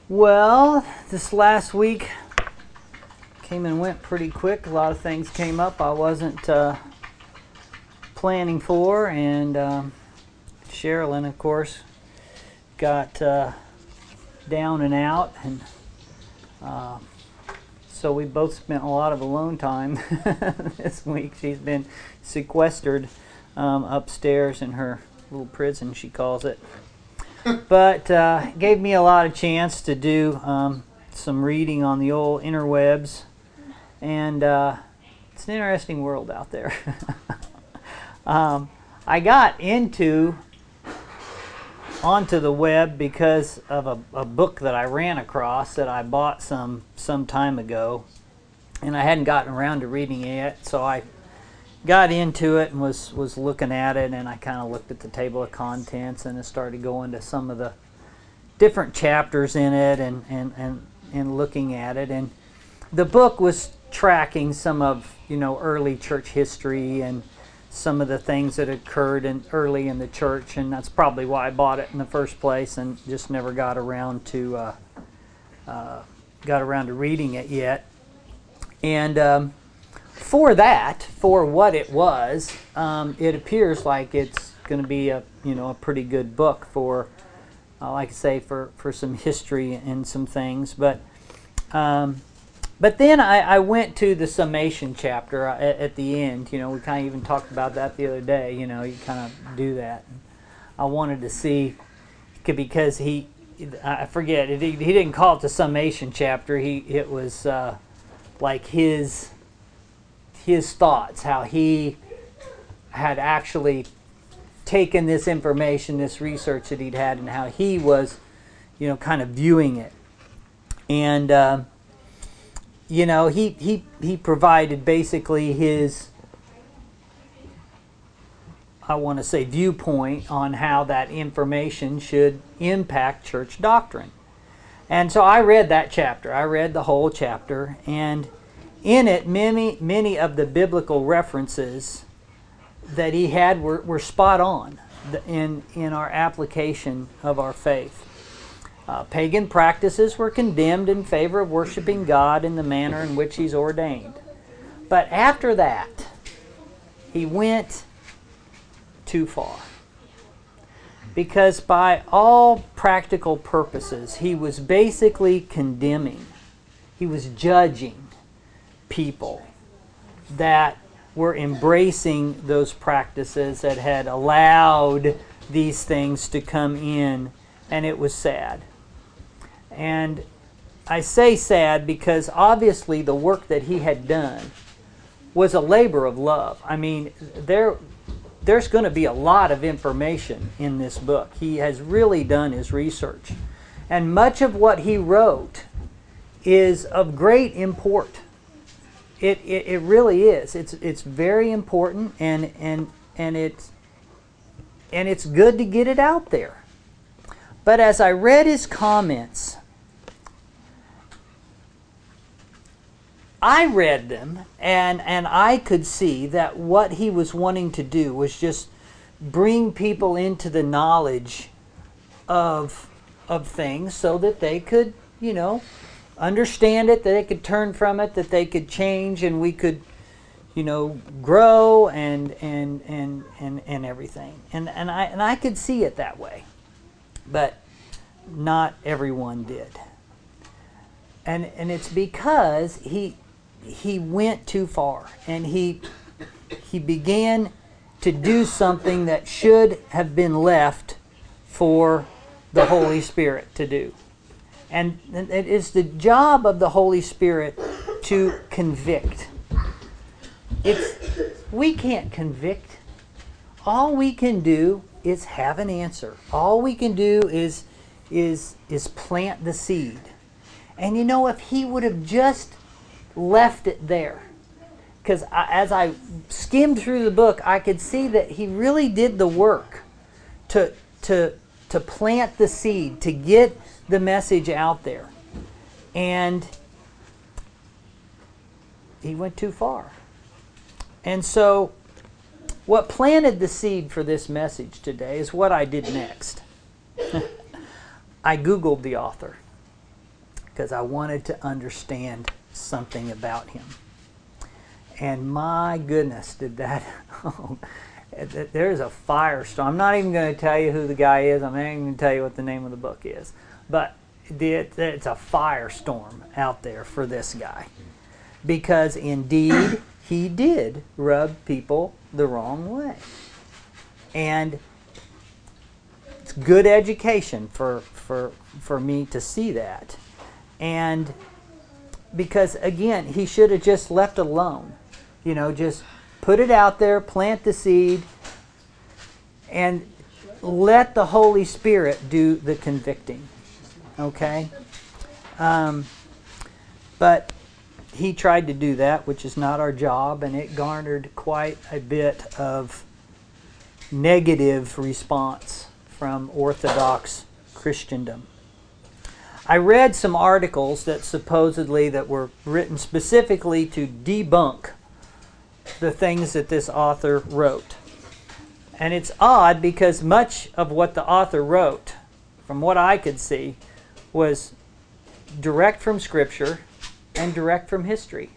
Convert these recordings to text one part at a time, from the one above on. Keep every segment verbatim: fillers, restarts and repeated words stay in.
Well, this last week came and went pretty quick. A lot of things came up I wasn't uh, planning for, and um, Sherilyn, of course, got uh, down and out, and uh, so we both spent a lot of alone time this week. She's been sequestered um, upstairs in her little prison, she calls it. But uh, gave me a lot of chance to do um, some reading on the old interwebs, and uh, it's an interesting world out there. um, I got into onto the web because of a, a book that I ran across that I bought some some time ago, and I hadn't gotten around to reading it yet, so I got into it and was was looking at it, and I kind of looked at the table of contents, and I started going to some of the different chapters in it, and and and and looking at it. And the book was tracking some of, you know, early church history and some of the things that occurred in early in the church, and that's probably why I bought it in the first place, and just never got around to uh, uh, got around to reading it yet. And um, For that, for what it was, um, it appears like it's going to be a you know a pretty good book for, uh, like I say, for, for some history and some things. But um, but then I, I went to the summation chapter at, at the end. You know, we kind of even talked about that the other day. You know, you kind of do that. I wanted to see, because he, I forget, he, he didn't call it the summation chapter. He it was uh, like his. his thoughts, how he had actually taken this information, this research that he'd had, and how he was, you know, kind of viewing it. And, uh, you know, he, he, he provided basically his, I want to say, viewpoint on how that information should impact church doctrine. And so I read that chapter. I read the whole chapter, and in it, many many of the biblical references that he had were, were spot on in, in our application of our faith. Uh, pagan practices were condemned in favor of worshiping God in the manner in which He's ordained. But after that, he went too far. Because by all practical purposes, he was basically condemning. He was judging people that were embracing those practices, that had allowed these things to come in, and it was sad. And I say sad because obviously the work that he had done was a labor of love. I mean, there there's going to be a lot of information in this book. He has really done his research, and much of what he wrote is of great import. It, it it really is. It's it's very important, and and and it's and it's good to get it out there. But as I read his comments, I read them, and and I could see that what he was wanting to do was just bring people into the knowledge of of things so that they could, you know, understand it, that they could turn from it, that they could change, and we could, you know, grow and and and and, and everything. And and I and I could see it that way. But not everyone did. And and it's because he he went too far, and he he began to do something that should have been left for the Holy Spirit to do. And it is the job of the Holy Spirit to convict. It's, we can't convict. All we can do is have an answer. All we can do is, is, is plant the seed. And you know, if he would have just left it there, because as I skimmed through the book, I could see that he really did the work to, to, to plant the seed, to get the message out there. And he went too far. And so what planted the seed for this message today is what I did next. I Googled the author. because I wanted to understand something about him. And my goodness, did that... There's a firestorm. I'm not even going to tell you who the guy is. I'm not even going to tell you what the name of the book is. But it's a firestorm out there for this guy. Because indeed, he did rub people the wrong way. And it's good education for, for, for me to see that. And because, again, he should have just left alone. You know, just put it out there, plant the seed, and let the Holy Spirit do the convicting. Okay? Um, but he tried to do that, which is not our job, and it garnered quite a bit of negative response from Orthodox Christendom. I read some articles that supposedly that were written specifically to debunk the things that this author wrote. And it's odd because much of what the author wrote, from what I could see, was direct from Scripture and direct from history.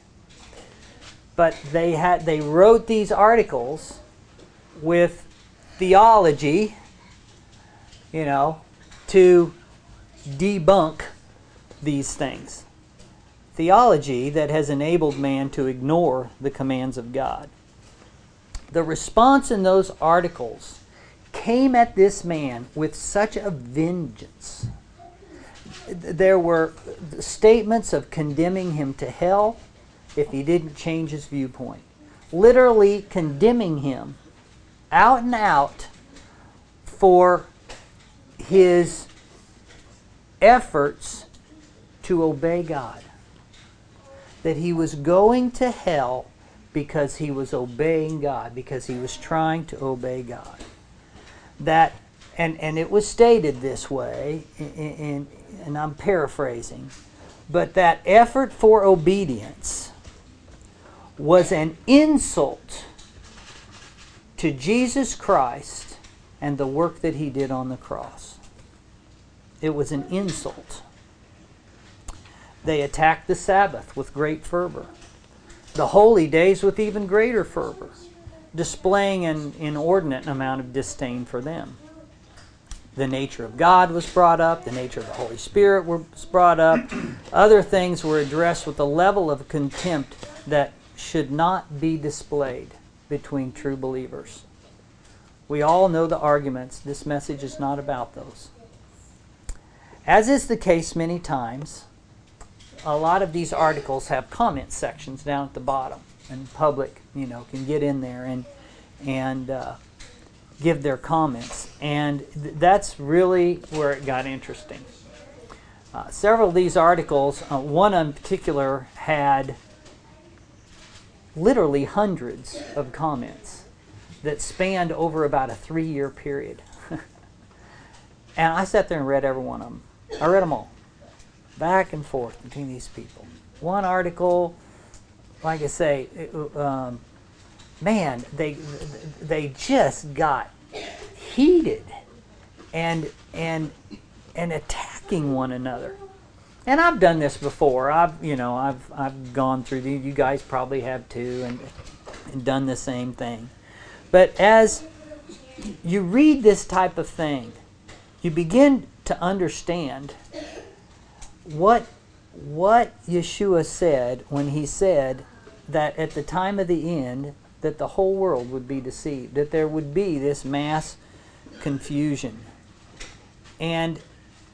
But they had they wrote these articles with theology, you know, to debunk these things. Theology that has enabled man to ignore the commands of God. The response in those articles came at this man with such a vengeance. There were statements of condemning him to hell if he didn't change his viewpoint. Literally condemning him out and out for his efforts to obey God. That he was going to hell because he was obeying God, because he was trying to obey God. That, and, and it was stated this way, in, in, and I'm paraphrasing, but that effort for obedience was an insult to Jesus Christ and the work that he did on the cross. It was an insult. They attacked the Sabbath with great fervor, the holy days with even greater fervor, displaying an inordinate amount of disdain for them. The nature of God was brought up, the nature of the Holy Spirit was brought up, other things were addressed with a level of contempt that should not be displayed between true believers. We all know the arguments. This message is not about those. As is the case many times, a lot of these articles have comment sections down at the bottom, and public, you know, can get in there and and uh, give their comments, and th that's really where it got interesting. Uh, several of these articles, uh, one in particular, had literally hundreds of comments that spanned over about a three-year period, and I sat there and read every one of them. I read them all. Back and forth between these people. One article, like I say, it, um, man, they they just got heated and and and attacking one another. And I've done this before. I've you know I've I've gone through these. You guys probably have too, and and done the same thing. But as you read this type of thing, you begin to understand what what Yeshua said when he said that at the time of the end that the whole world would be deceived, that there would be this mass confusion. And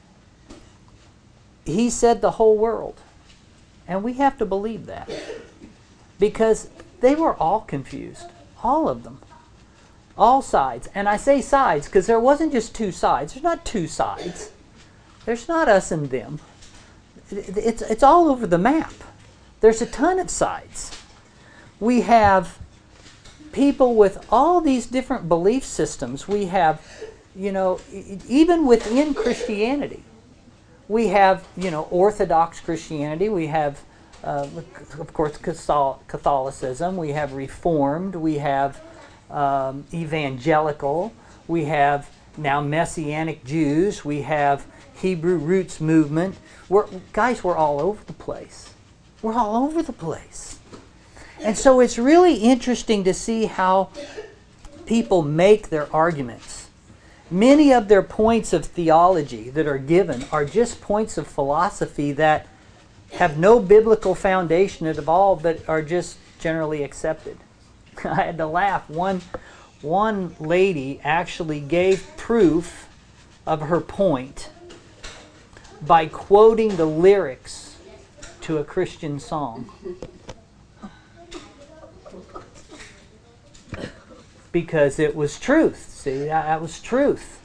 he said the whole world. And we have to believe that. Because they were all confused. All of them. All sides. And I say sides because there wasn't just two sides. There's not two sides. There's not us and them. It's, it's all over the map. There's a ton of sides. We have people with all these different belief systems. We have, you know, even within Christianity, we have, you know, Orthodox Christianity. We have, uh, of course, Catholicism. We have Reformed. We have um, Evangelical. We have now Messianic Jews. We have Hebrew Roots movement. We're, guys, we're all over the place. We're all over the place. And so it's really interesting to see how people make their arguments. Many of their points of theology that are given are just points of philosophy that have no biblical foundation at all, but are just generally accepted. I had to laugh. One, one lady actually gave proof of her point by quoting the lyrics to a Christian song. Because it was truth. See, that was truth.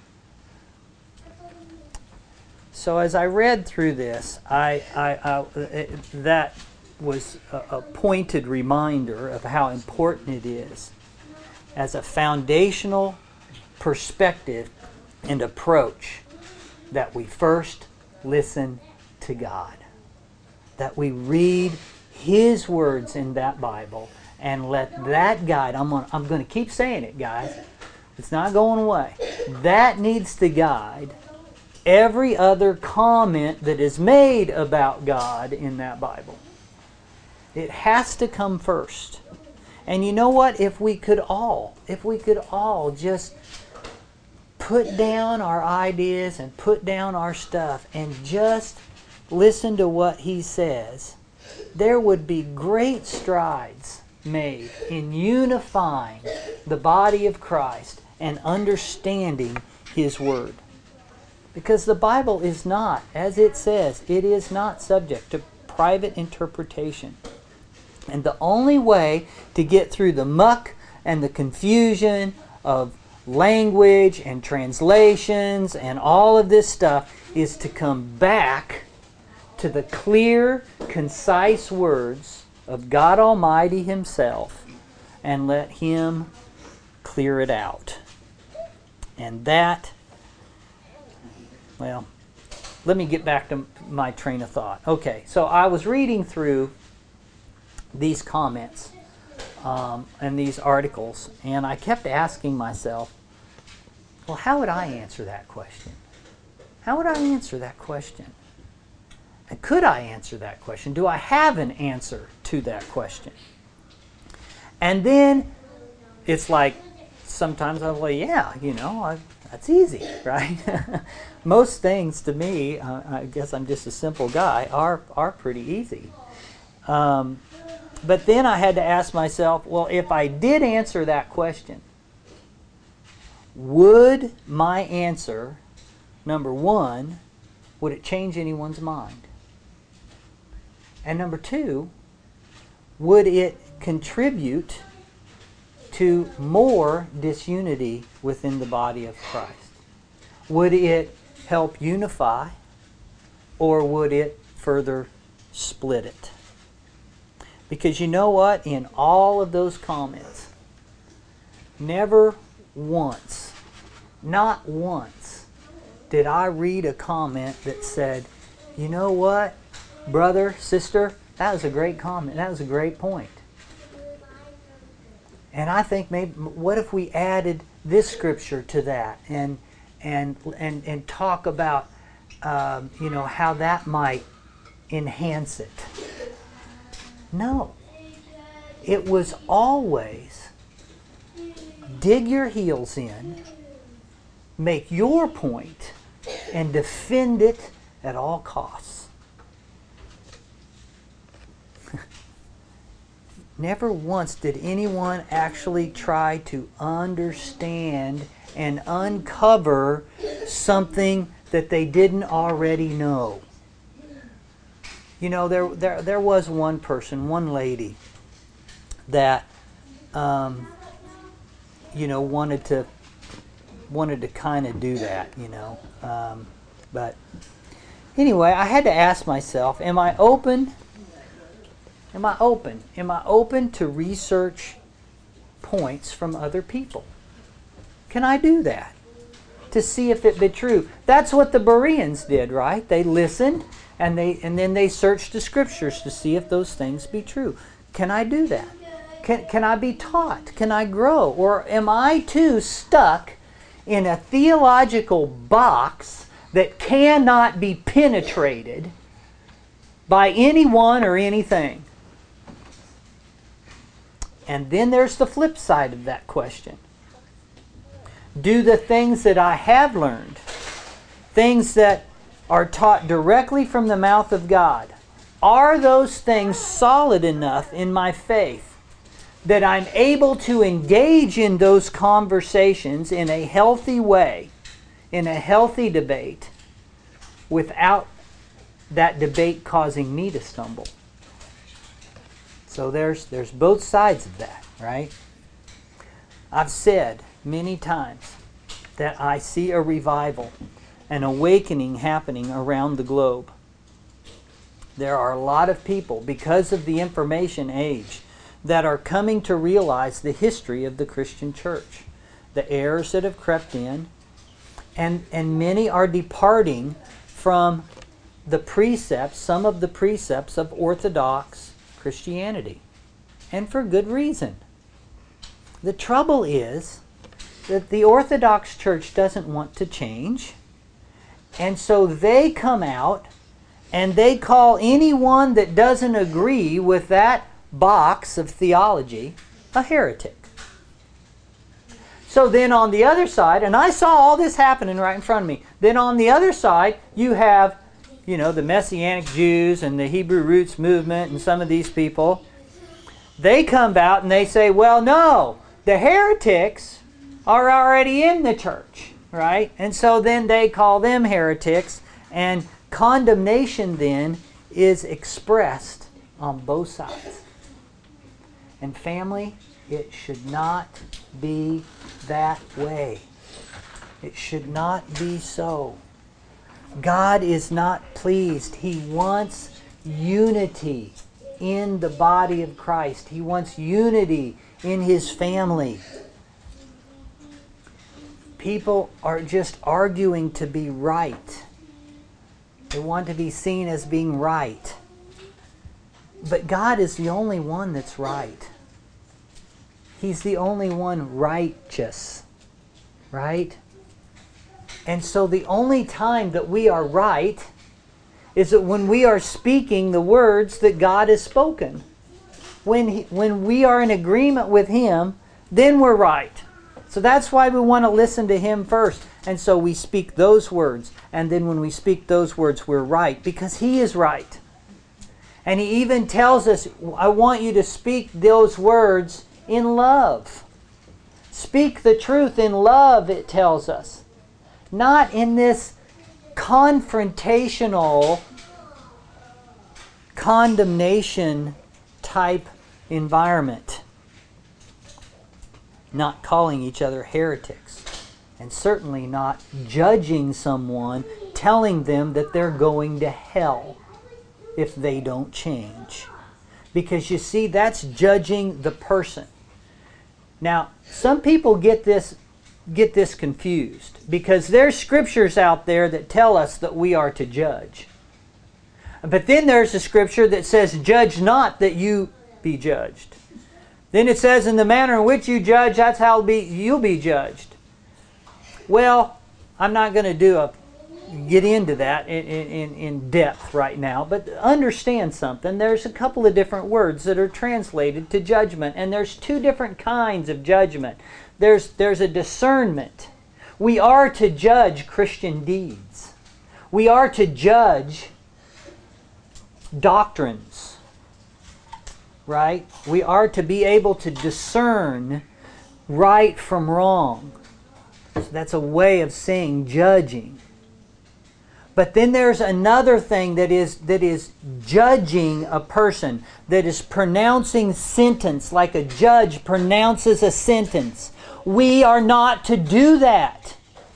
So as I read through this, I, I, I it, that was a, a pointed reminder of how important it is as a foundational perspective and approach that we first listen to God. That we read His words in that Bible and let that guide. I'm gonna, I'm going to keep saying it, guys. It's not going away. That needs to guide every other comment that is made about God in that Bible. It has to come first. And you know what? If we could all, if we could all just put down our ideas and put down our stuff and just listen to what He says, there would be great strides made in unifying the body of Christ and understanding His Word. Because the Bible is not, as it says, it is not subject to private interpretation. And the only way to get through the muck and the confusion of language and translations and all of this stuff is to come back to the clear, concise words of God Almighty Himself and let Him clear it out. And that, well, let me get back to my train of thought. Okay, so I was reading through these comments um, and these articles, and I kept asking myself, well, how would I answer that question? How would I answer that question? And could I answer that question? Do I have an answer to that question? And then it's like, sometimes I'm like, yeah, you know, I, that's easy, right? Most things to me, uh, I guess I'm just a simple guy, are, are pretty easy. Um, but then I had to ask myself, well, if I did answer that question, would my answer, number one, would it change anyone's mind? And number two, would it contribute to more disunity within the body of Christ? Would it help unify, or would it further split it? Because you know what? In all of those comments, never once, not once, did I read a comment that said, you know what, brother, sister, that was a great comment. That was a great point. And I think maybe, what if we added this scripture to that and and and and talk about um, you know, how that might enhance it? No. It was always dig your heels in, make your point, and defend it at all costs. Never once did anyone actually try to understand and uncover something that they didn't already know. You know, there there there was one person, one lady, that um, you know wanted to wanted to kind of do that, you know. Um, but anyway, I had to ask myself, am I open? Am I open? Am I open to research points from other people? Can I do that? To see if it be true. That's what the Bereans did, right? They listened and they and then they searched the scriptures to see if those things be true. Can I do that? Can, can I be taught? Can I grow? Or am I too stuck in a theological box that cannot be penetrated by anyone or anything. And then there's the flip side of that question. Do the things that I have learned, things that are taught directly from the mouth of God, are those things solid enough in my faith that I'm able to engage in those conversations in a healthy way, in a healthy debate, without that debate causing me to stumble? So there's there's both sides of that, right? I've said many times that I see a revival, an awakening happening around the globe. There are a lot of people, because of the information age, that are coming to realize the history of the Christian church, the errors that have crept in, and, and many are departing from the precepts, some of the precepts of Orthodox Christianity, and for good reason. The trouble is that the Orthodox Church doesn't want to change, and so they come out and they call anyone that doesn't agree with that box of theology a heretic. So then on the other side, and I saw all this happening right in front of me, then on the other side you have, you know, the Messianic Jews and the Hebrew Roots movement and some of these people. They come out and they say, well, no, the heretics are already in the church, right? And so then they call them heretics, and condemnation then is expressed on both sides. And family, it should not be that way. It should not be so. God is not pleased. He wants unity in the body of Christ. He wants unity in His family. People are just arguing to be right. They want to be seen as being right. But God is the only one that's right. He's the only one righteous. Right? And so the only time that we are right is that when we are speaking the words that God has spoken. When, he, when we are in agreement with Him, then we're right. So that's why we want to listen to Him first. And so we speak those words. And then when we speak those words, we're right. Because He is right. And He even tells us, I want you to speak those words in love. Speak the truth in love, it tells us. Not in this confrontational, condemnation type environment. Not calling each other heretics. And certainly not judging someone, telling them that they're going to hell if they don't change. Because you see, that's judging the person. Now, some people get this get this confused because there's scriptures out there that tell us that we are to judge. But then there's a scripture that says, judge not that you be judged. Then it says, in the manner in which you judge, that's how be, you'll be judged. Well, I'm not going to do a get into that in, in, in depth right now, but understand something. There's a couple of different words that are translated to judgment, and there's two different kinds of judgment. There's, there's a discernment. We are to judge Christian deeds. We are to judge doctrines, right? We are to be able to discern right from wrong. So that's a way of saying judging. But then there's another thing that is that is judging a person, that is pronouncing sentence like a judge pronounces a sentence. We are not to do that.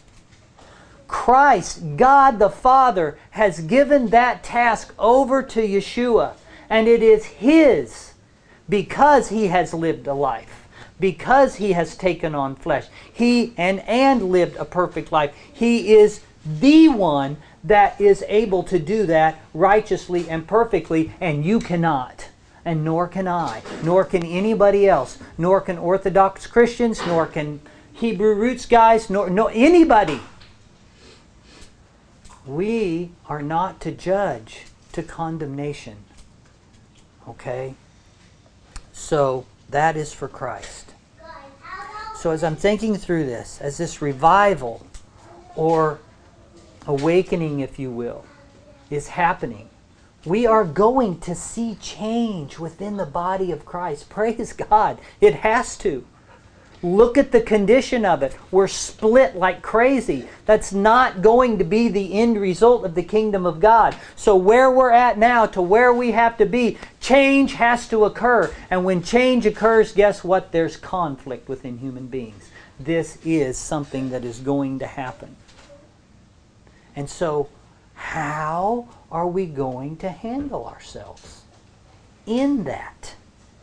Christ, God the Father, has given that task over to Yeshua, and it is His because He has lived a life, because He has taken on flesh. He and and lived a perfect life. He is the one that is able to do that righteously and perfectly, and you cannot, and nor can I, nor can anybody else, nor can Orthodox Christians, nor can Hebrew Roots guys, nor no anybody. We are not to judge to condemnation. Okay? So that is for Christ. So as I'm thinking through this, as this revival or awakening, if you will, is happening, we are going to see change within the body of Christ. Praise God. It has to. Look at the condition of it. We're split like crazy. That's not going to be the end result of the kingdom of God. So where we're at now to where we have to be, change has to occur. And when change occurs, guess what? There's conflict within human beings. This is something that is going to happen. And so, how are we going to handle ourselves in that?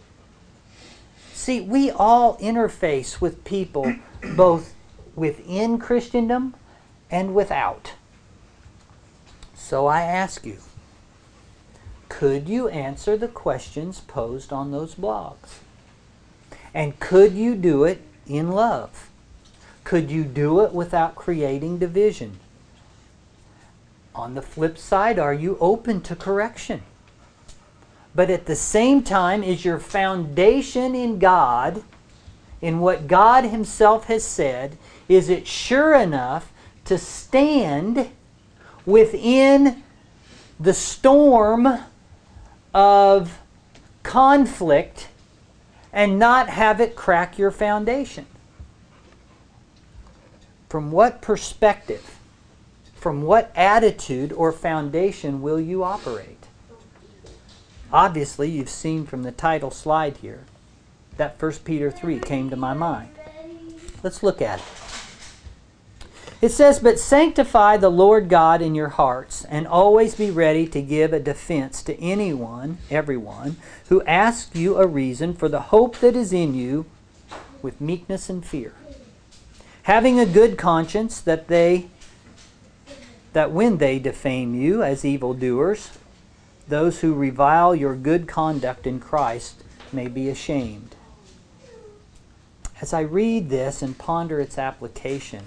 See, we all interface with people both within Christendom and without. So I ask you, could you answer the questions posed on those blogs? And could you do it in love? Could you do it without creating division? On the flip side, are you open to correction? But at the same time, is your foundation in God, in what God Himself has said, is it sure enough to stand within the storm of conflict and not have it crack your foundation? From what perspective, from what attitude or foundation will you operate? Obviously, you've seen from the title slide here that First Peter three came to my mind. Let's look at it. It says, "But sanctify the Lord God in your hearts, and always be ready to give a defense to anyone, everyone, who asks you a reason for the hope that is in you with meekness and fear. Having a good conscience, that they that when they defame you as evildoers, those who revile your good conduct in Christ may be ashamed." As I read this and ponder its application,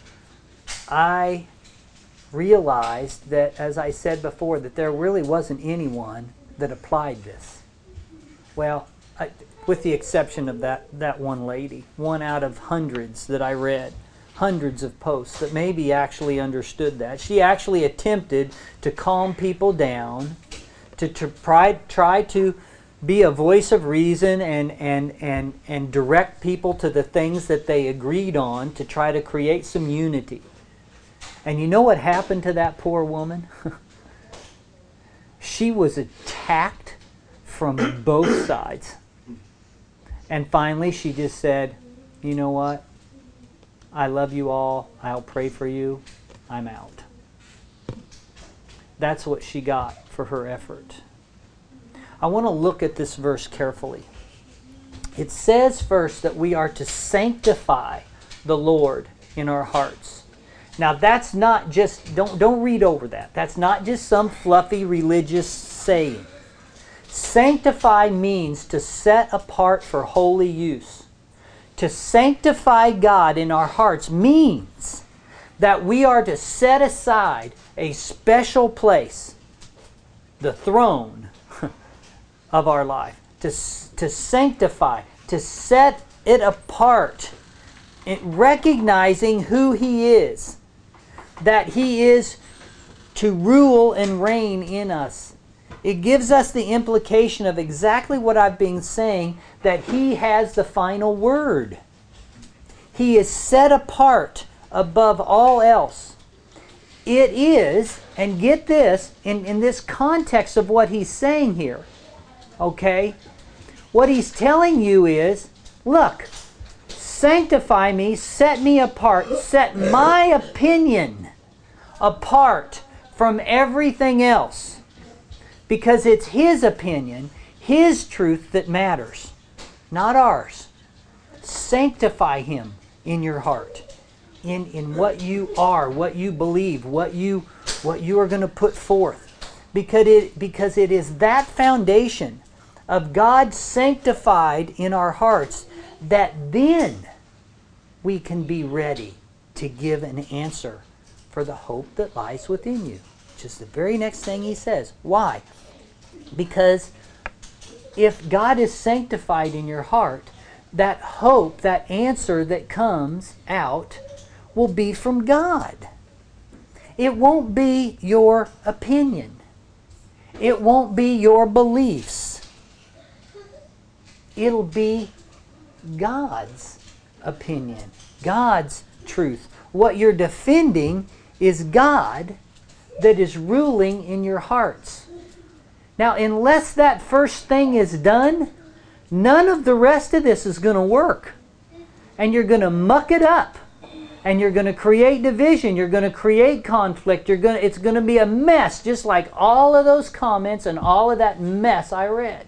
I realized that, as I said before, that there really wasn't anyone that applied this. Well, I, with the exception of that, that one lady, one out of hundreds that I read, hundreds of posts that maybe actually understood that. She actually attempted to calm people down, to, to try, try to be a voice of reason and, and, and, and direct people to the things that they agreed on to try to create some unity. And you know what happened to that poor woman? She was attacked from both sides. And finally she just said, "You know what? I love you all. I'll pray for you. I'm out." That's what she got for her effort. I want to look at this verse carefully. It says first that we are to sanctify the Lord in our hearts. Now that's not just, don't, don't read over that. That's not just some fluffy religious saying. Sanctify means to set apart for holy use. To sanctify God in our hearts means that we are to set aside a special place, the throne of our life, to, to sanctify, to set it apart, in recognizing who He is, that He is to rule and reign in us. It gives us the implication of exactly what I've been saying, that He has the final word. He is set apart above all else. It is, and get this, in, in this context of what He's saying here, okay? What He's telling you is, look, sanctify me, set me apart, set my opinion apart from everything else. Because it's His opinion, His truth that matters, not ours. Sanctify Him in your heart, in, in what you are, what you believe, what you, what you are going to put forth. Because it, because it is that foundation of God sanctified in our hearts that then we can be ready to give an answer for the hope that lies within you. Which is the very next thing he says. Why? Because if God is sanctified in your heart, that hope, that answer that comes out will be from God. It won't be your opinion. It won't be your beliefs. It'll be God's opinion, God's truth. What you're defending is God that is ruling in your hearts. Now, unless that first thing is done, none of the rest of this is going to work. And you're going to muck it up. And you're going to create division. You're going to create conflict. You're going to, it's going to be a mess, just like all of those comments and all of that mess I read.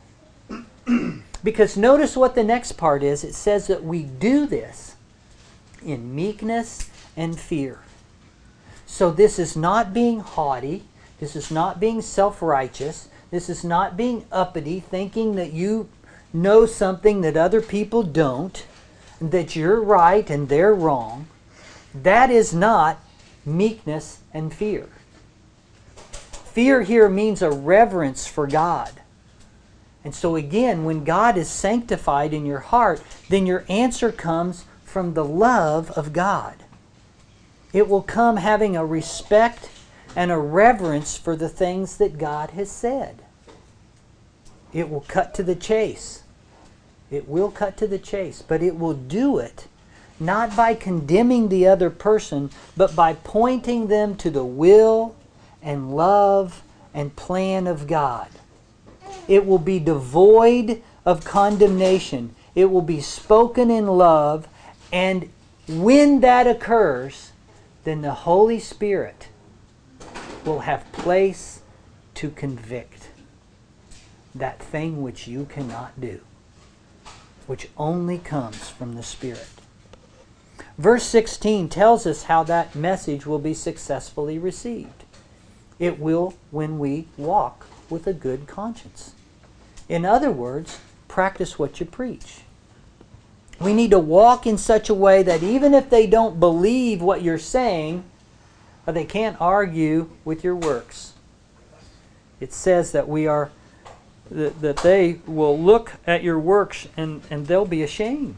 Because notice what the next part is. It says that we do this in meekness and fear. So this is not being haughty. This is not being self-righteous. This is not being uppity, thinking that you know something that other people don't, that you're right and they're wrong. That is not meekness and fear. Fear here means a reverence for God. And so again, when God is sanctified in your heart, then your answer comes from the love of God. It will come having a respect and a reverence for the things that God has said. It will cut to the chase. It will cut to the chase, but it will do it not by condemning the other person, but by pointing them to the will and love and plan of God. It will be devoid of condemnation. It will be spoken in love, and when that occurs, then the Holy Spirit will have place to convict that thing which you cannot do, which only comes from the Spirit. Verse sixteen tells us how that message will be successfully received. It will when we walk with a good conscience. In other words, practice what you preach. We need to walk in such a way that even if they don't believe what you're saying, or they can't argue with your works, it says that we are that, that they will look at your works and, and they'll be ashamed.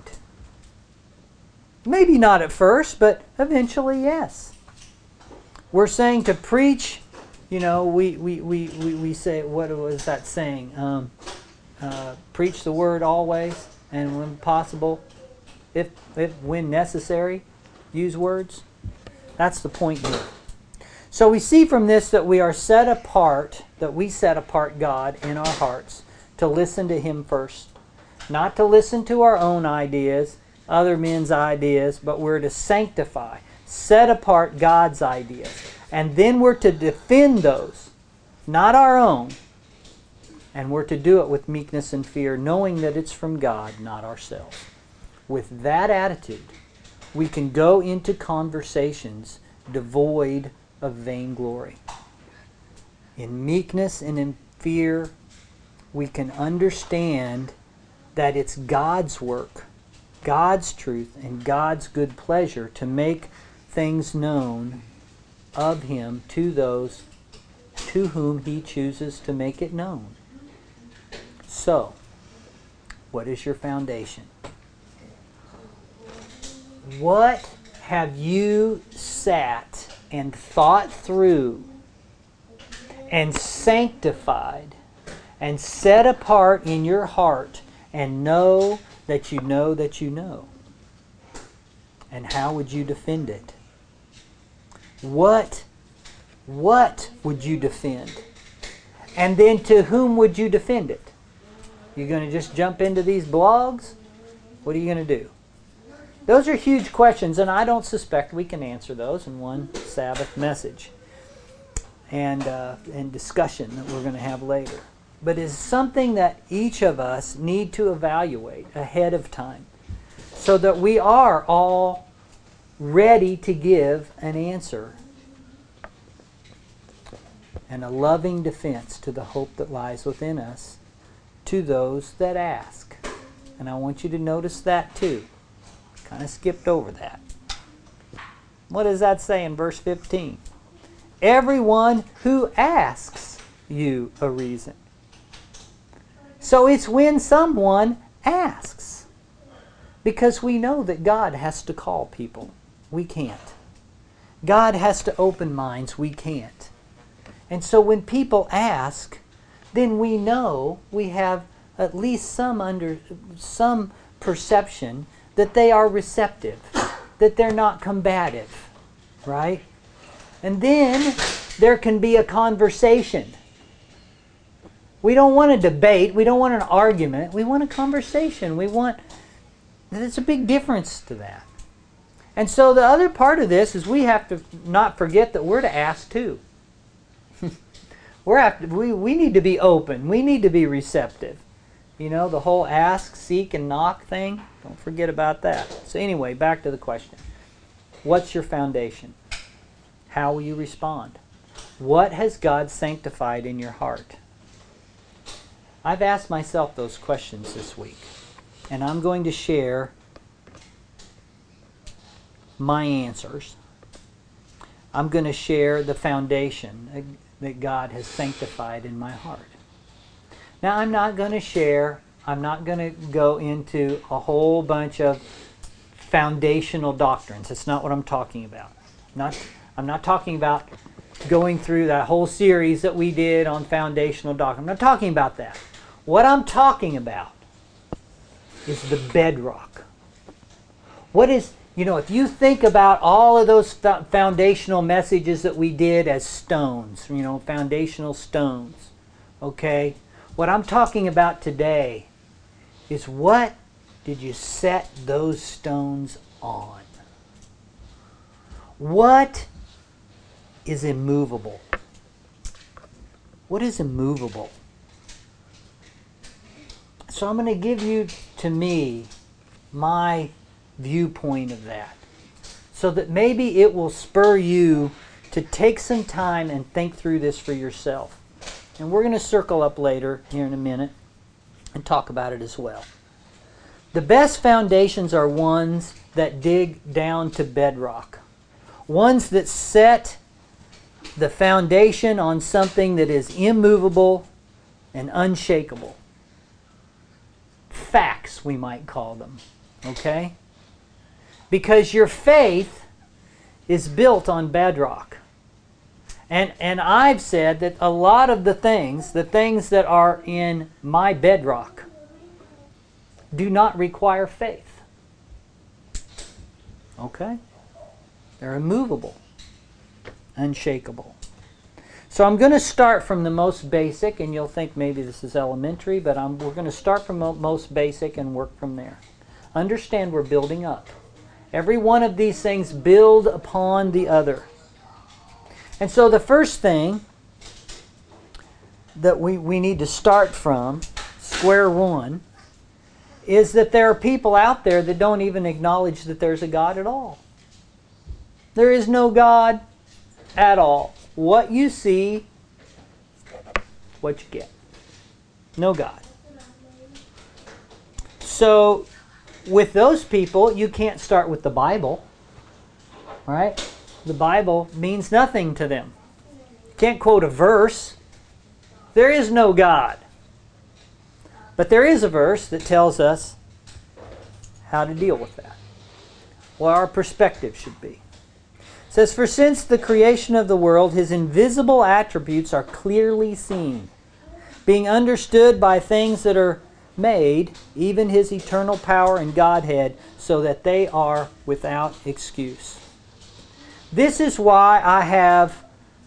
Maybe not at first, but eventually, yes. We're saying to preach, you know, we, we, we, we, we say, what was that saying? Um, uh, preach the word always, and when possible, if, if when necessary, use words. That's the point here. So we see from this that we are set apart, that we set apart God in our hearts to listen to Him first. Not to listen to our own ideas, other men's ideas, but we're to sanctify, set apart God's ideas. And then we're to defend those, not our own. And we're to do it with meekness and fear, knowing that it's from God, not ourselves. With that attitude, we can go into conversations devoid of vainglory. In meekness and in fear, we can understand that it's God's work, God's truth, and God's good pleasure to make things known of Him to those to whom He chooses to make it known. So, what is your foundation? What have you sat and thought through and sanctified and set apart in your heart and know that you know that you know? And how would you defend it? What, what would you defend? And then to whom would you defend it? You're going to just jump into these blogs? What are you going to do? Those are huge questions, and I don't suspect we can answer those in one Sabbath message and, uh, and discussion that we're going to have later. But it's something that each of us need to evaluate ahead of time so that we are all ready to give an answer and a loving defense to the hope that lies within us to those that ask. And I want you to notice that too. Kind of skipped over that. What does that say in verse fifteen? Everyone who asks you a reason. So it's when someone asks. Because we know that God has to call people. We can't. God has to open minds. We can't. And so when people ask, then we know we have at least some under some perception that they are receptive, that they're not combative, right? And then there can be a conversation. We don't want a debate. We don't want an argument. We want a conversation. We want... There's a big difference to that. And so the other part of this is we have to not forget that we're to ask too. we're have to, we, we need to be open. We need to be receptive. You know, the whole ask, seek, and knock thing. Don't forget about that. So anyway, back to the question. What's your foundation? How will you respond? What has God sanctified in your heart? I've asked myself those questions this week. And I'm going to share my answers. I'm going to share the foundation that God has sanctified in my heart. Now, I'm not going to share, I'm not going to go into a whole bunch of foundational doctrines. That's not what I'm talking about. Not, I'm not talking about going through that whole series that we did on foundational doctrine. I'm not talking about that. What I'm talking about is the bedrock. What is, you know, if you think about all of those foundational messages that we did as stones, you know, foundational stones, okay? What I'm talking about today is what did you set those stones on? What is immovable? What is immovable? So I'm going to give you, to me, my viewpoint of that, so that maybe it will spur you to take some time and think through this for yourself. And we're going to circle up later, here in a minute, and talk about it as well. The best foundations are ones that dig down to bedrock. Ones that set the foundation on something that is immovable and unshakable. Facts, we might call them. Okay? Because your faith is built on bedrock. And, and I've said that a lot of the things, the things that are in my bedrock, do not require faith. Okay? They're immovable, unshakable. So I'm going to start from the most basic, and you'll think maybe this is elementary, but I'm, we're going to start from the most basic and work from there. Understand we're building up. Every one of these things build upon the other. And so the first thing that we, we need to start from, square one, is that there are people out there that don't even acknowledge that there's a God at all. There is no God at all. What you see, what you get. No God. So, with those people, you can't start with the Bible. Right? The Bible means nothing to them. You can't quote a verse. There is no God. But there is a verse that tells us how to deal with that. What our perspective should be. It says, "For since the creation of the world, His invisible attributes are clearly seen, being understood by things that are made, even His eternal power and Godhead, so that they are without excuse." This is why I have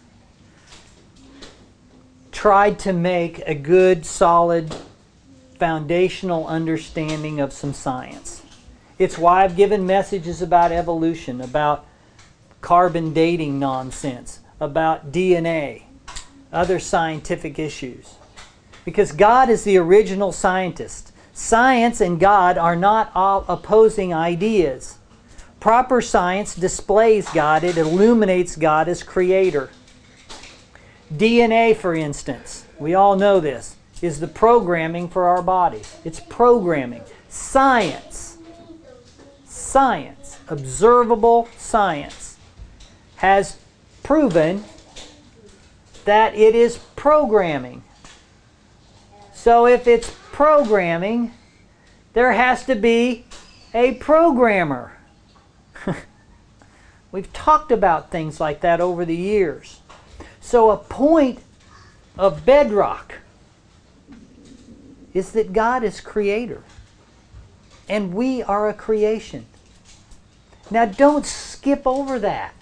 tried to make a good, solid, foundational understanding of some science. It's why I've given messages about evolution, about carbon dating nonsense, about D N A, other scientific issues. Because God is the original scientist. Science and God are not all opposing ideas. Proper science displays God. It illuminates God as creator. D N A, for instance, we all know this, is the programming for our bodies. It's programming. Science. Science. Observable science has proven that it is programming. So if it's programming, there has to be a programmer. We've talked about things like that over the years. So a point of bedrock is that God is creator. And we are a creation. Now don't skip over that.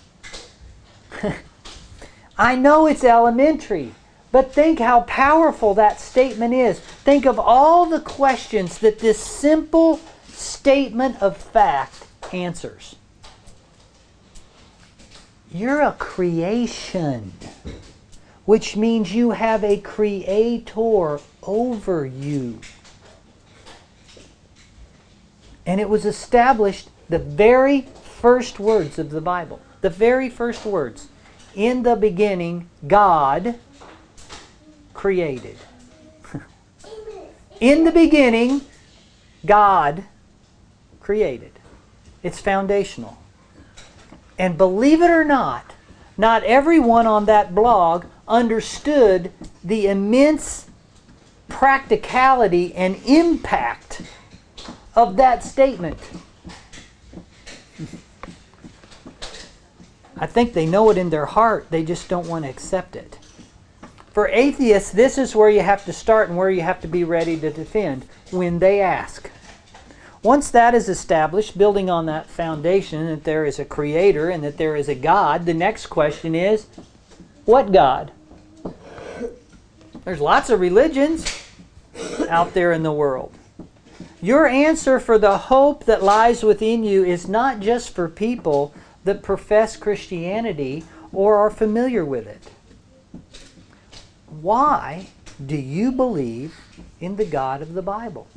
I know it's elementary, but think how powerful that statement is. Think of all the questions that this simple statement of fact answers. You're a creation, which means you have a creator over you. And it was established, the very first words of the Bible, the very first words. In the beginning, God created. In the beginning, God created. It's foundational. And believe it or not, not everyone on that blog understood the immense practicality and impact of that statement. I think they know it in their heart, they just don't want to accept it. For atheists, this is where you have to start and where you have to be ready to defend when they ask. Once that is established, building on that foundation that there is a creator and that there is a God, the next question is, what God? There's lots of religions out there in the world. Your answer for the hope that lies within you is not just for people that profess Christianity or are familiar with it. Why do you believe in the God of the Bible?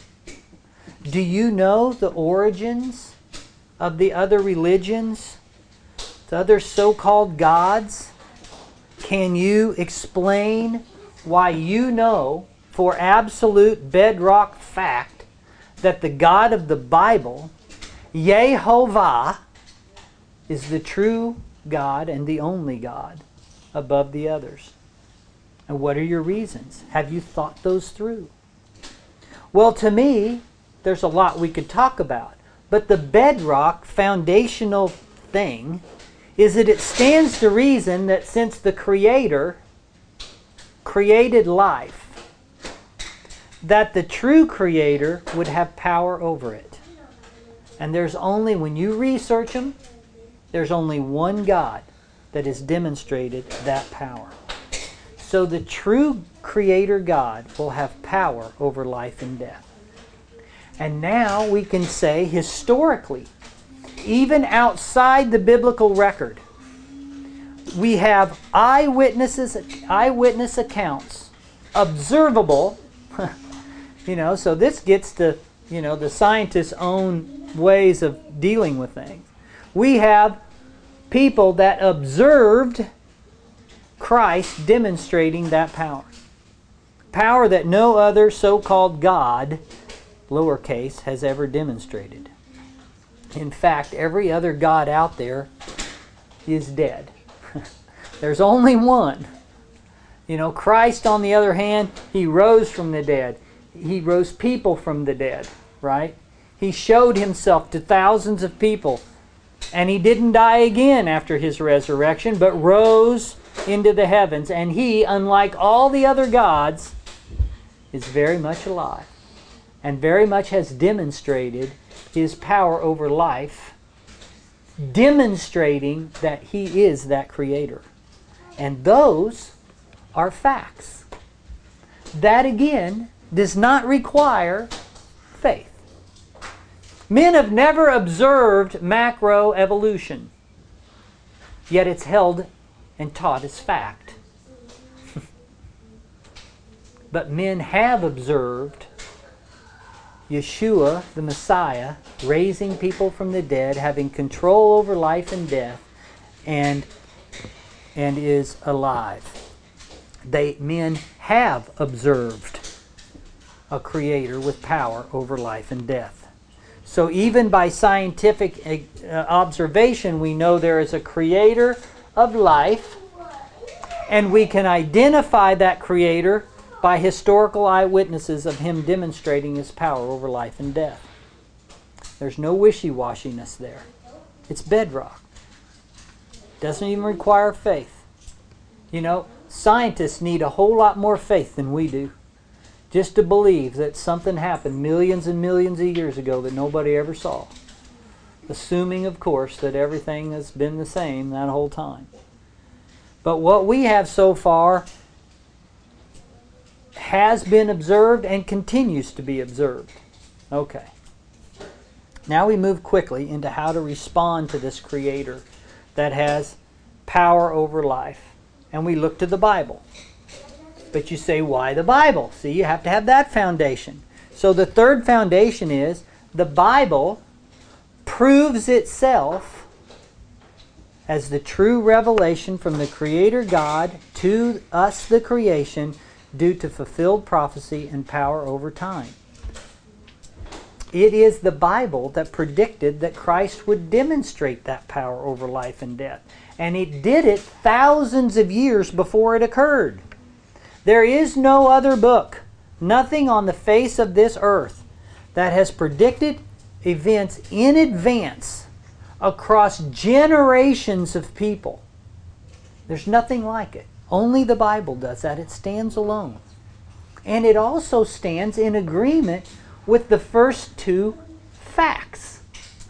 Do you know the origins of the other religions, the other so-called gods? Can you explain why you know for absolute bedrock fact that the God of the Bible, Yehovah, is the true God and the only God above the others? And what are your reasons? Have you thought those through? Well, to me, there's a lot we could talk about. But the bedrock, foundational thing is that it stands to reason that since the Creator created life, that the true Creator would have power over it. And there's only, when you research them, there's only one God that has demonstrated that power. So the true Creator God will have power over life and death. And now we can say historically, even outside the biblical record, we have eyewitnesses, eyewitness accounts, observable, you know, so this gets to, you know, the scientists' own ways of dealing with things. We have people that observed Christ demonstrating that power. Power that no other so-called God, lowercase, has ever demonstrated. In fact, every other God out there is dead. There's only one. You know, Christ, on the other hand, He rose from the dead. He rose people from the dead, right? He showed Himself to thousands of people. And He didn't die again after His resurrection, but rose into the heavens. And He, unlike all the other gods, is very much alive. And very much has demonstrated His power over life, demonstrating that He is that Creator. And those are facts. That again does not require faith. Men have never observed macroevolution, yet it's held and taught as fact. But men have observed Yeshua, the Messiah, raising people from the dead, having control over life and death, and, and is alive. They, men have observed a Creator with power over life and death. So even by scientific uh, observation, we know there is a creator of life, and we can identify that creator by historical eyewitnesses of him demonstrating his power over life and death. There's no wishy-washiness there. It's bedrock. Doesn't even require faith. You know, scientists need a whole lot more faith than we do just to believe that something happened millions and millions of years ago that nobody ever saw. Assuming, of course, that everything has been the same that whole time. But what we have so far has been observed and continues to be observed. Okay. Now we move quickly into how to respond to this Creator that has power over life. And we look to the Bible. But you say, why the Bible? See, you have to have that foundation. So the third foundation is the Bible proves itself as the true revelation from the Creator God to us, the creation, due to fulfilled prophecy and power over time. It is the Bible that predicted that Christ would demonstrate that power over life and death. And it did it thousands of years before it occurred. There is no other book, nothing on the face of this earth, that has predicted events in advance across generations of people. There's nothing like it. Only the Bible does that. It stands alone. And it also stands in agreement with the first two facts.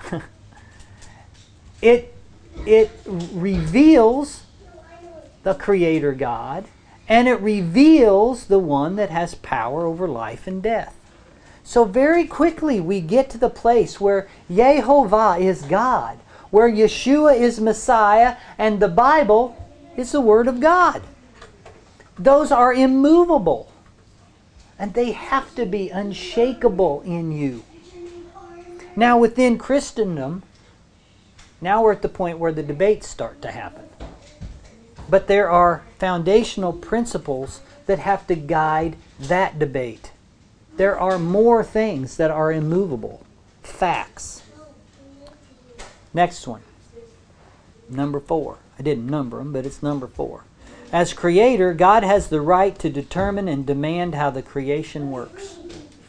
it, it reveals the Creator God, and it reveals the one that has power over life and death. So very quickly we get to the place where Yehovah is God, where Yeshua is Messiah, and the Bible is the Word of God. Those are immovable. And they have to be unshakable in you. Now within Christendom, now we're at the point where the debates start to happen. But there are foundational principles that have to guide that debate. There are more things that are immovable. Facts. Next one. Number four. I didn't number them, but it's number four. As Creator, God has the right to determine and demand how the creation works.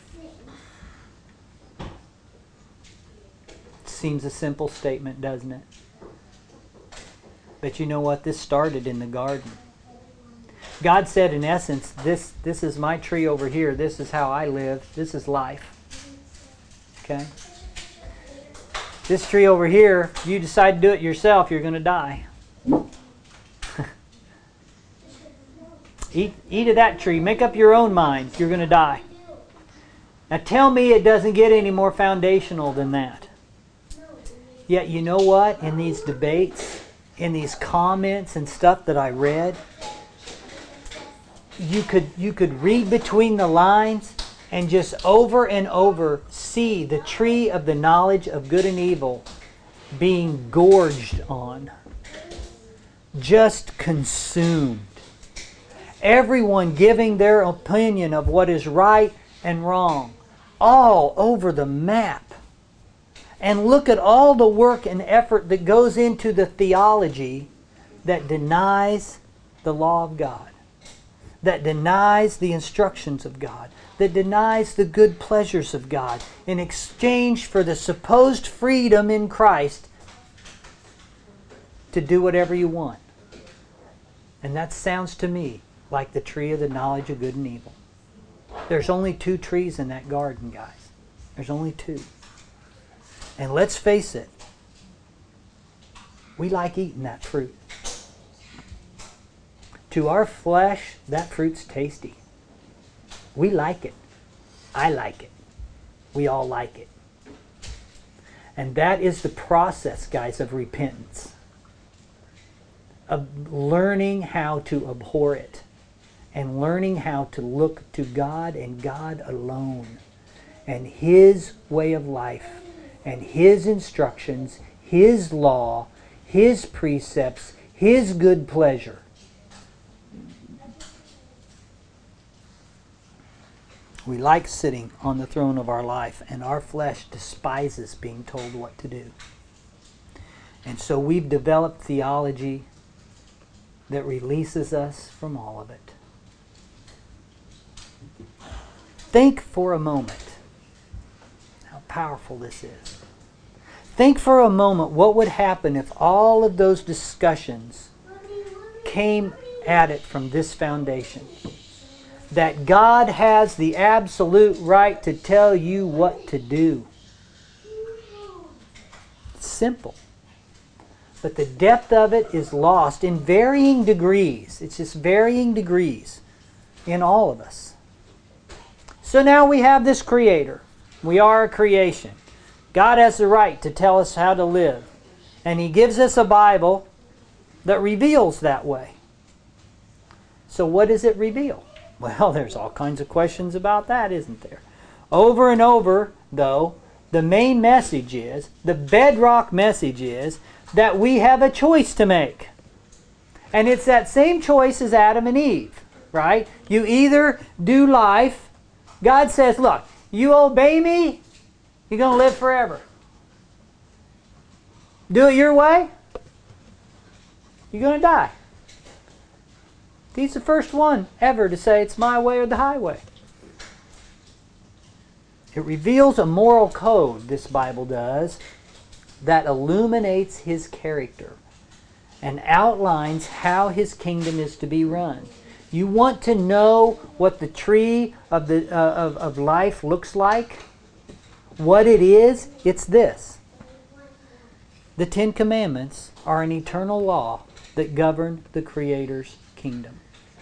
Seems a simple statement, doesn't it? But you know what? This started in the garden. God said, in essence, this, this is my tree over here. This is how I live. This is life. Okay? This tree over here, if you decide to do it yourself, you're going to die. Eat, eat of that tree. Make up your own mind. You're going to die. Now tell me it doesn't get any more foundational than that. Yet you know what? In these debates, in these comments and stuff that I read, you could, you could read between the lines and just over and over see the tree of the knowledge of good and evil being gorged on. Just consumed. Everyone giving their opinion of what is right and wrong. All over the map. And look at all the work and effort that goes into the theology that denies the law of God. That denies the instructions of God. That denies the good pleasures of God in exchange for the supposed freedom in Christ to do whatever you want. And that sounds to me like the tree of the knowledge of good and evil. There's only two trees in that garden, guys. There's only two. And let's face it, we like eating that fruit. To our flesh, that fruit's tasty. We like it. I like it. We all like it. And that is the process, guys, of repentance. Of learning how to abhor it. And learning how to look to God and God alone. And His way of life. And His instructions. His law. His precepts. His good pleasure. We like sitting on the throne of our life, and our flesh despises being told what to do. And so we've developed theology that releases us from all of it. Think for a moment how powerful this is. Think for a moment what would happen if all of those discussions came at it from this foundation. That God has the absolute right to tell you what to do. It's simple. But the depth of it is lost in varying degrees. It's just varying degrees in all of us. So now we have this Creator. We are a creation. God has the right to tell us how to live. And He gives us a Bible that reveals that way. So what does it reveal? Well, there's all kinds of questions about that, isn't there? Over and over, though, the main message is, the bedrock message is, that we have a choice to make. And it's that same choice as Adam and Eve, right? You either do life. God says, look, you obey me, you're going to live forever. Do it your way, you're going to die. He's the first one ever to say it's my way or the highway. It reveals a moral code, this Bible does, that illuminates His character and outlines how His kingdom is to be run. You want to know what the tree of, the, uh, of, of life looks like? What it is? It's this. The Ten Commandments are an eternal law that govern the Creator's kingdom.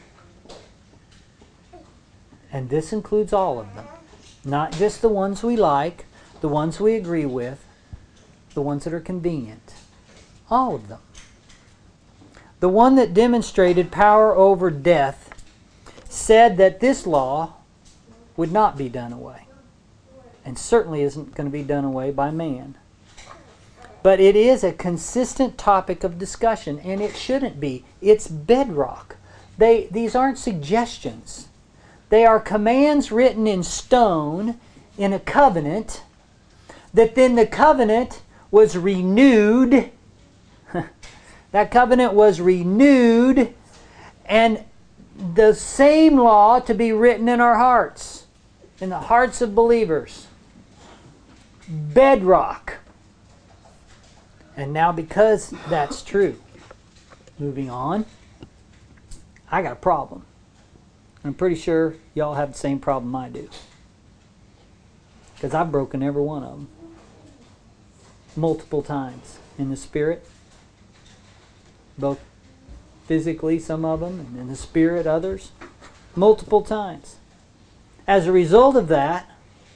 And this includes all of them. Not just the ones we like, the ones we agree with, the ones that are convenient. All of them. The one that demonstrated power over death said that this law would not be done away. And certainly isn't going to be done away by man. But it is a consistent topic of discussion, and it shouldn't be. It's bedrock. They, these aren't suggestions. They are commands written in stone in a covenant, that then the covenant was renewed. That covenant was renewed, and the same law to be written in our hearts, in the hearts of believers. Bedrock. And now because that's true, moving on, I got a problem. I'm pretty sure y'all have the same problem I do. Because I've broken every one of them. Multiple times. In the spirit. Both physically, some of them, and in the spirit, others. Multiple times. As a result of that,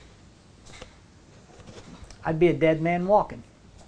I'd be a dead man walking.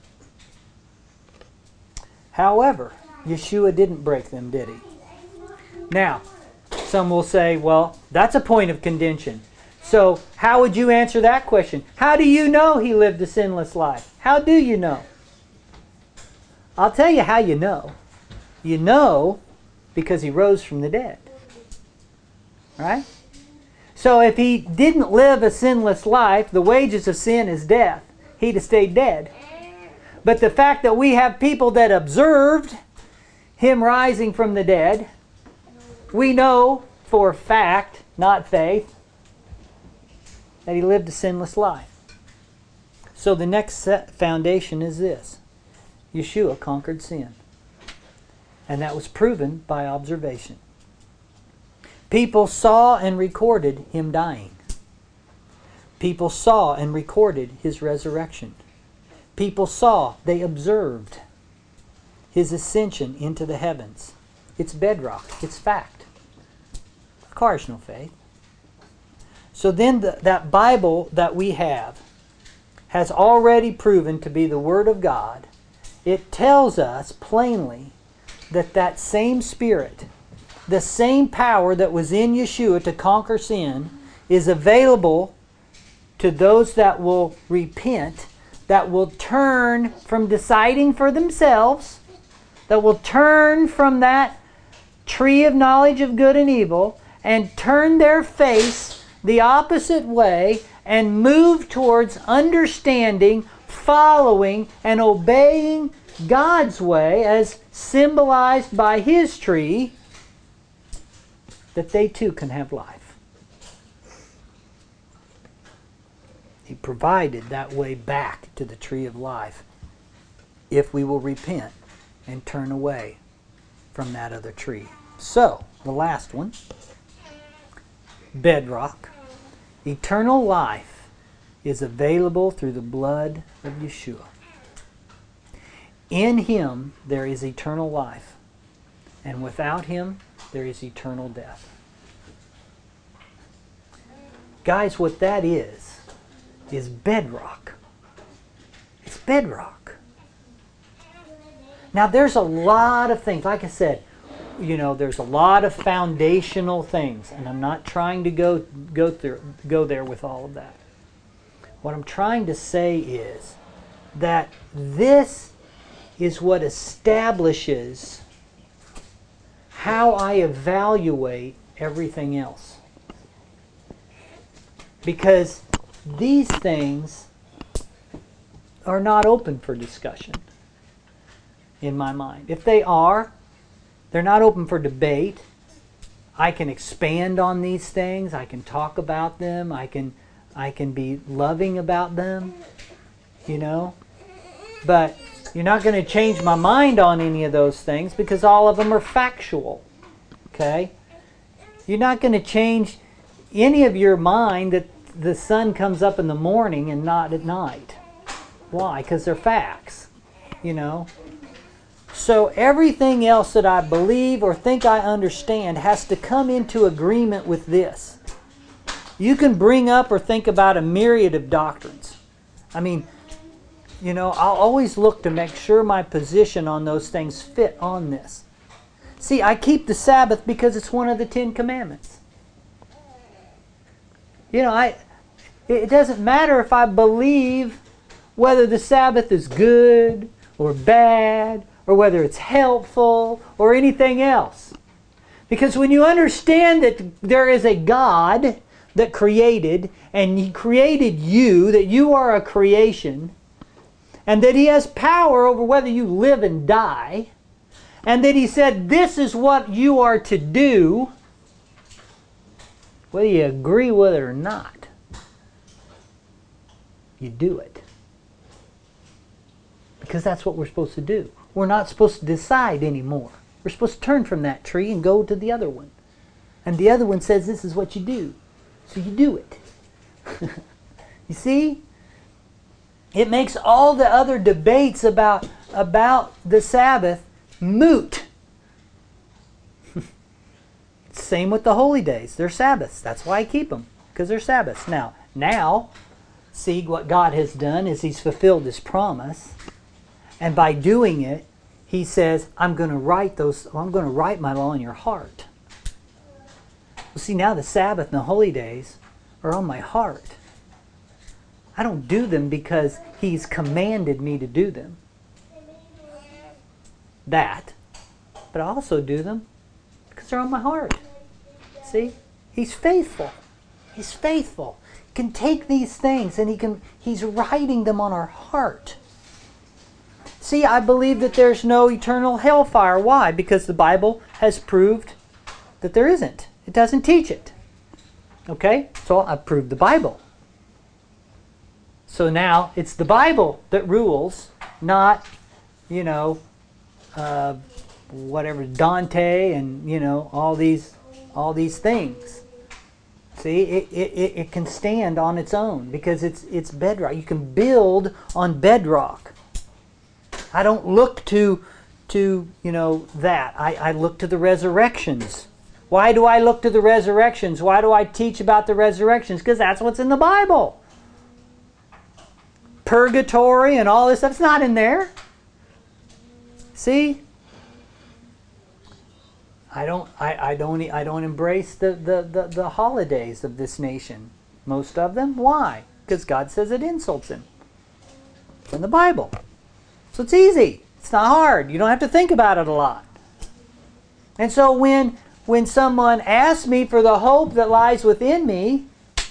However, Yeshua didn't break them, did He? Now, some will say, well, that's a point of contention. So, how would you answer that question? How do you know He lived a sinless life? How do you know? I'll tell you how you know. You know because He rose from the dead. Right? So if He didn't live a sinless life, the wages of sin is death. He'd have stayed dead. But the fact that we have people that observed Him rising from the dead, we know for fact, not faith, that He lived a sinless life. So the next set foundation is this. Yeshua conquered sin. And that was proven by observation. People saw and recorded Him dying. People saw and recorded His resurrection. People saw, they observed His ascension into the heavens. It's bedrock. It's fact. Requires no faith. So then the, that Bible that we have has already proven to be the Word of God. It tells us plainly that that same Spirit, the same power that was in Yeshua to conquer sin, is available to those that will repent, that will turn from deciding for themselves, that will turn from that tree of knowledge of good and evil, and turn their face the opposite way and move towards understanding, following, and obeying God's way as symbolized by His tree, that they too can have life. He provided that way back to the tree of life if we will repent and turn away from that other tree. So, the last one, bedrock. Eternal life is available through the blood of Yeshua. In Him there is eternal life, and without Him there is eternal death. Guys, what that is, is bedrock. It's bedrock. Now there's a lot of things, like I said, you know, there's a lot of foundational things, and I'm not trying to go go through go there with all of that. What I'm trying to say is that this is what establishes how I evaluate everything else. Because these things are not open for discussion in my mind. If they are, they're not open for debate. I can expand on these things. I can talk about them. I can, I can be loving about them, you know. But you're not going to change my mind on any of those things because all of them are factual, okay? You're not going to change any of your mind that the sun comes up in the morning and not at night. Why? Because they're facts, you know. So everything else that I believe or think I understand has to come into agreement with this. You can bring up or think about a myriad of doctrines. I mean, you know, I'll always look to make sure my position on those things fit on this. See, I keep the Sabbath because it's one of the Ten Commandments. You know, I it doesn't matter if I believe whether the Sabbath is good or bad, or whether it's helpful, or anything else. Because when you understand that there is a God that created, and He created you, that you are a creation, and that He has power over whether you live and die, and that He said, this is what you are to do, whether you agree with it or not, you do it. Because that's what we're supposed to do. We're not supposed to decide anymore. We're supposed to turn from that tree and go to the other one. And the other one says this is what you do. So you do it. You see? It makes all the other debates about, about the Sabbath moot. Same with the holy days. They're Sabbaths. That's why I keep them. Because they're Sabbaths. Now, now, see what God has done is He's fulfilled His promise. And by doing it, He says, I'm going to write those, I'm going to write my law in your heart. Well, see, now the Sabbath and the holy days are on my heart. I don't do them because He's commanded me to do them. That. But I also do them because they're on my heart. See? He's faithful. He's faithful. He can take these things and he can, He's writing them on our heart. See, I believe that there's no eternal hellfire. Why? Because the Bible has proved that there isn't. It doesn't teach it. Okay? So I've proved the Bible. So now it's the Bible that rules, not, you know, uh, whatever, Dante and, you know, all these, all these things. See, it, it, it can stand on its own because it's, it's bedrock. You can build on bedrock. I don't look to, to you know, that. I, I look to the resurrections. Why do I look to the resurrections? Why do I teach about the resurrections? Because that's what's in the Bible. Purgatory and all this stuff's not in there. See? I don't I, I don't I don't embrace the, the, the, the holidays of this nation. Most of them. Why? Because God says it insults Him. It's in the Bible. So it's easy. It's not hard. You don't have to think about it a lot. And so when when someone asks me for the hope that lies within me,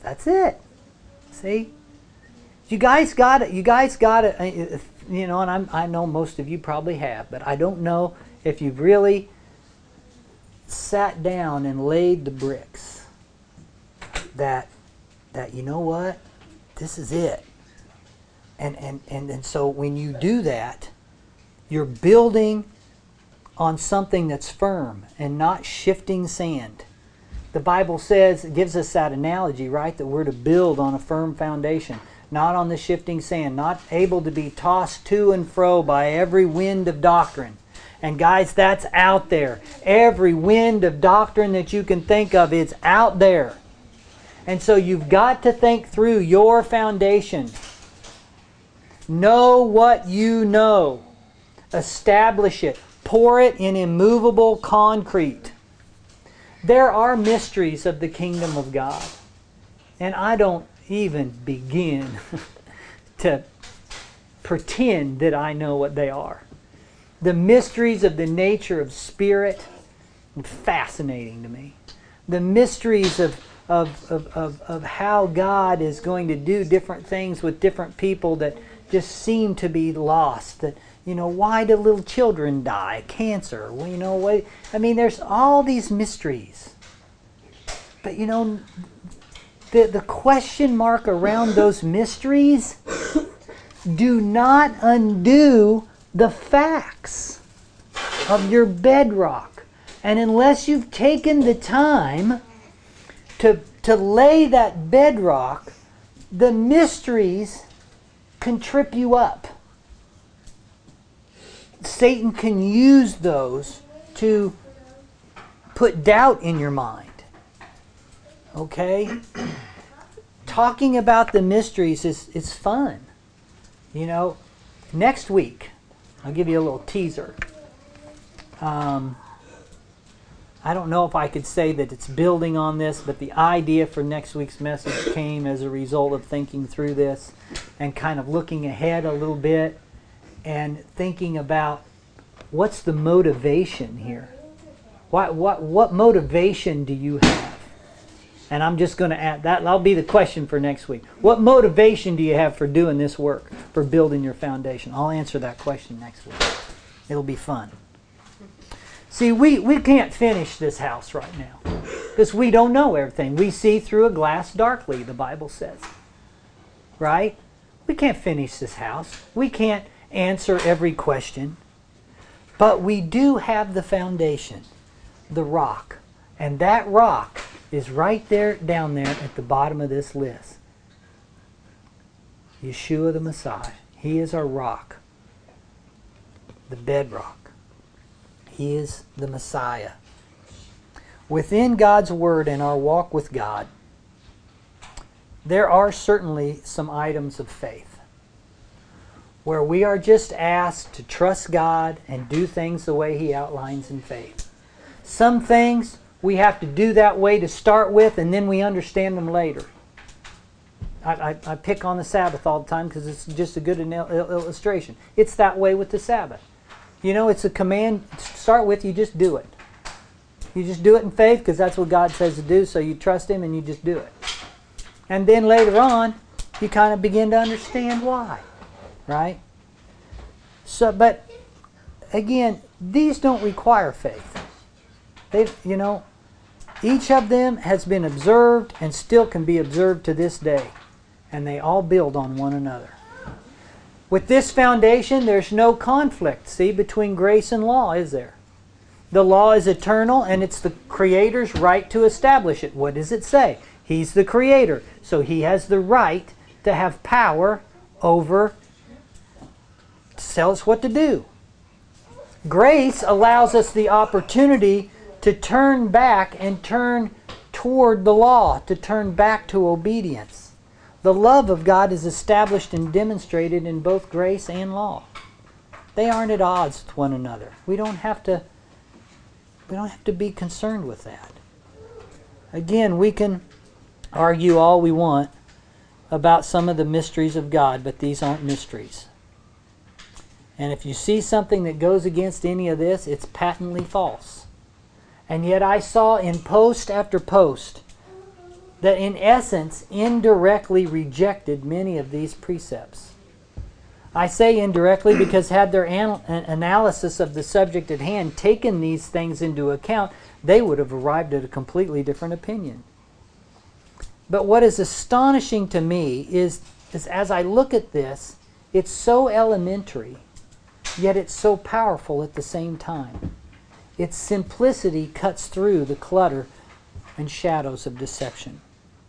That's it. See? You guys got it. You guys got it. You know, and I'm, I know most of you probably have, but I don't know if you've really sat down and laid the bricks. That, that you know what? This is it. And, and, and, and so when you do that, you're building on something that's firm and not shifting sand. The Bible says, it gives us that analogy, right? That we're to build on a firm foundation. Not on the shifting sand, not able to be tossed to and fro by every wind of doctrine. And guys, that's out there. Every wind of doctrine that you can think of is out there. And so you've got to think through your foundation. Know what you know. Establish it. Pour it in immovable concrete. There are mysteries of the kingdom of God. And I don't even begin to pretend that I know what they are. The mysteries of the nature of spirit, fascinating to me. The mysteries of, of, of, of, of how God is going to do different things with different people that just seem to be lost. That, you know, why do little children die? Cancer. Well, you know, what? I mean, there's all these mysteries. But, you know, The, the question mark around those mysteries do not undo the facts of your bedrock. And unless you've taken the time to, to lay that bedrock, the mysteries can trip you up. Satan can use those to put doubt in your mind. Okay? Talking about the mysteries is, is fun. You know, next week, I'll give you a little teaser. Um, I don't know if I could say that it's building on this, but the idea for next week's message came as a result of thinking through this and kind of looking ahead a little bit and thinking about what's the motivation here. What, what, what motivation do you have? And I'm just going to add that. That'll be the question for next week. What motivation do you have for doing this work, for building your foundation? I'll answer that question next week. It'll be fun. See, we, we can't finish this house right now because we don't know everything. We see through a glass darkly, the Bible says. Right? We can't finish this house. We can't answer every question. But we do have the foundation, the rock. And that rock is right there, down there at the bottom of this list. Yeshua the Messiah. He is our rock. The bedrock. He is the Messiah. Within God's Word and our walk with God, there are certainly some items of faith where we are just asked to trust God and do things the way He outlines in faith. Some things we have to do that way to start with, and then we understand them later. I, I, I pick on the Sabbath all the time because it's just a good illustration. It's that way with the Sabbath. You know, it's a command to start with, you just do it. You just do it in faith because that's what God says to do, so you trust Him and you just do it. And then later on, you kind of begin to understand why. Right? So, but again, these don't require faith. They, you know, each of them has been observed and still can be observed to this day. And they all build on one another. With this foundation, there's no conflict, see, between grace and law, is there? The law is eternal, and it's the Creator's right to establish it. What does it say? He's the Creator, so He has the right to have power over, to tell us what to do. Grace allows us the opportunity to turn back and turn toward the law, to turn back to obedience. The love of God is established and demonstrated in both grace and law. They aren't at odds with one another. We don't have to, we don't have to be concerned with that. Again, we can argue all we want about some of the mysteries of God, but these aren't mysteries. And if you see something that goes against any of this, it's patently false. And yet I saw in post after post that in essence indirectly rejected many of these precepts. I say indirectly because had their an- analysis of the subject at hand taken these things into account, they would have arrived at a completely different opinion. But what is astonishing to me is, is as I look at this, it's so elementary, yet it's so powerful at the same time. Its simplicity cuts through the clutter and shadows of deception.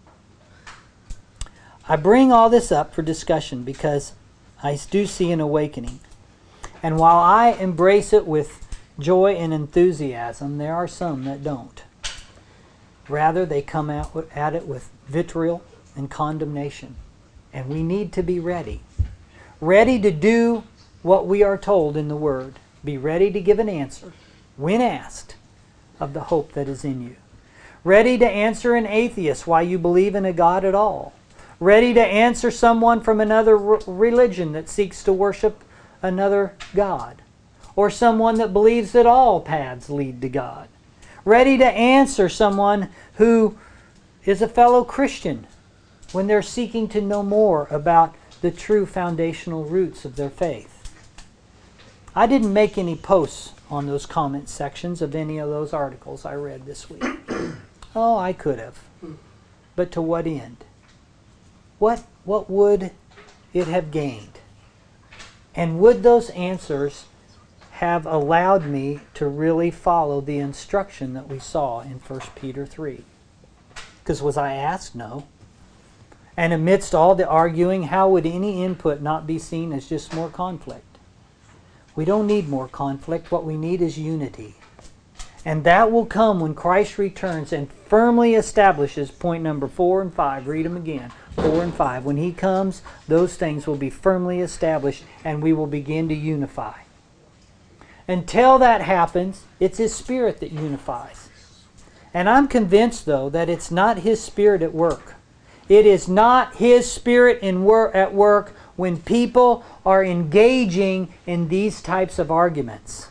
I bring all this up for discussion because I do see an awakening. And while I embrace it with joy and enthusiasm, there are some that don't. Rather, they come out at it with vitriol and condemnation. And we need to be ready. Ready to do what we are told in the Word. Be ready to give an answer, when asked, of the hope that is in you. Ready to answer an atheist why you believe in a God at all. Ready to answer someone from another religion that seeks to worship another God. Or someone that believes that all paths lead to God. Ready to answer someone who is a fellow Christian when they're seeking to know more about the true foundational roots of their faith. I didn't make any posts on those comment sections of any of those articles I read this week. Oh, I could have. But to what end? What, what would it have gained? And would those answers have allowed me to really follow the instruction that we saw in First Peter three? Because was I asked? No. And amidst all the arguing, how would any input not be seen as just more conflict? We don't need more conflict. What we need is unity. And that will come when Christ returns and firmly establishes point number four and five. Read them again. Four and five. When He comes, those things will be firmly established and we will begin to unify. Until that happens, it's His Spirit that unifies. And I'm convinced, though, that it's not His Spirit at work. It is not His Spirit in wor- at work when people are engaging in these types of arguments.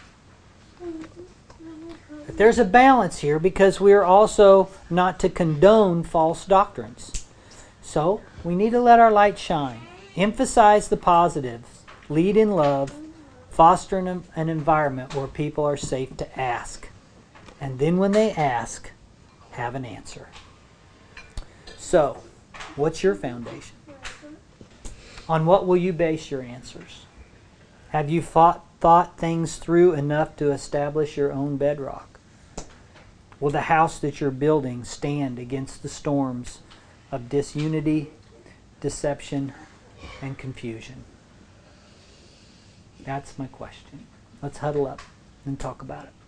But there's a balance here because we are also not to condone false doctrines. So we need to let our light shine, emphasize the positives, lead in love, foster an, an environment where people are safe to ask. And then when they ask, have an answer. So, what's your foundation? On what will you base your answers? Have you thought, thought things through enough to establish your own bedrock? Will the house that you're building stand against the storms of disunity, deception, and confusion? That's my question. Let's huddle up and talk about it.